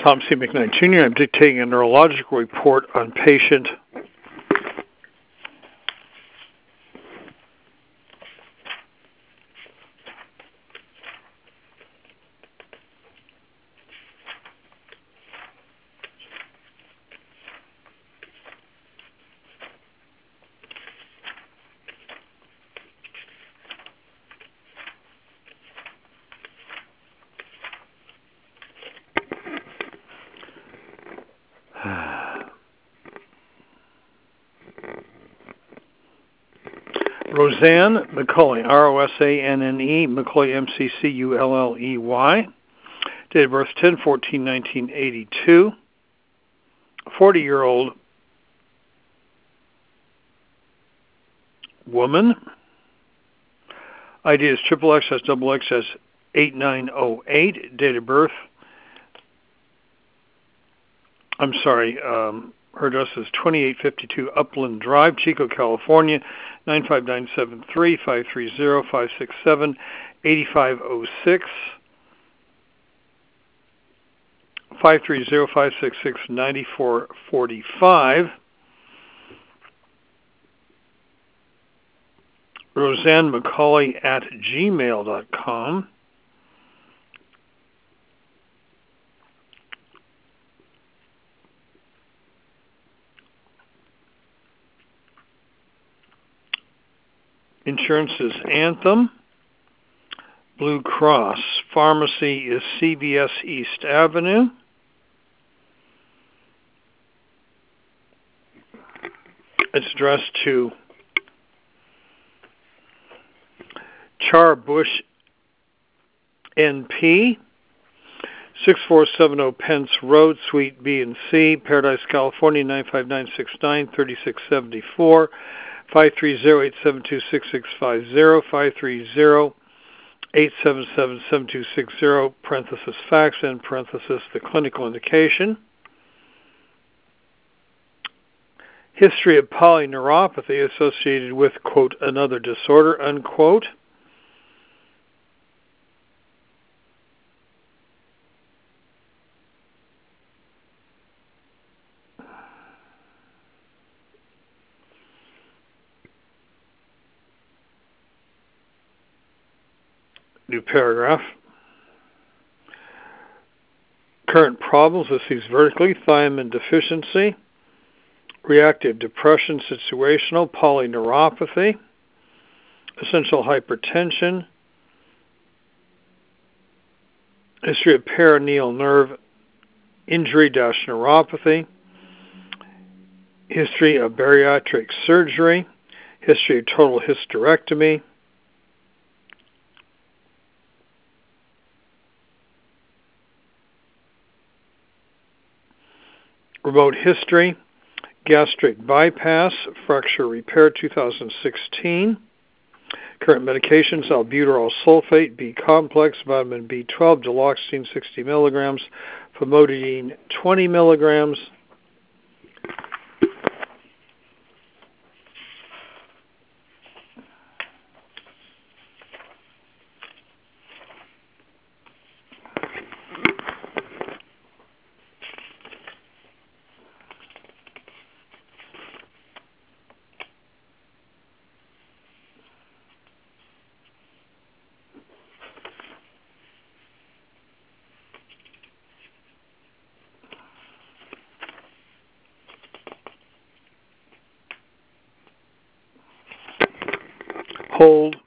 Tom C. McKnight Jr. I'm dictating a neurological report on patient Rosanne McCulley, R-O-S-A-N-N-E, McCulley, M-C-C-U-L-L-E-Y. Date of birth 10/14/1982. 40-year-old woman. ID is XXXXXX 8908. Date of birth. Her address is 2852 Upland Drive, Chico, California, 95973, 530-567-8506, 530-566-9445. Roseanne McCauley at gmail.com. Insurance is Anthem. Blue Cross. Pharmacy is CVS East Avenue. It's addressed to Charbush NP, 6470 Pence Road, Suite B and C, Paradise, California, 95969, 3674, 530-872-6650, 530-877-7260, parenthesis fax, and parenthesis the clinical indication. History of polyneuropathy associated with, quote, another disorder, unquote. New paragraph. Current problems with these vertically, thiamine deficiency, reactive depression, situational, polyneuropathy, essential hypertension, history of perineal nerve injury - neuropathy, history of bariatric surgery, history of total hysterectomy, remote history, gastric bypass, fracture repair 2016. Current medications, albuterol sulfate, B-complex, vitamin B12, duloxetine 60 milligrams, famotidine 20 milligrams. Hold.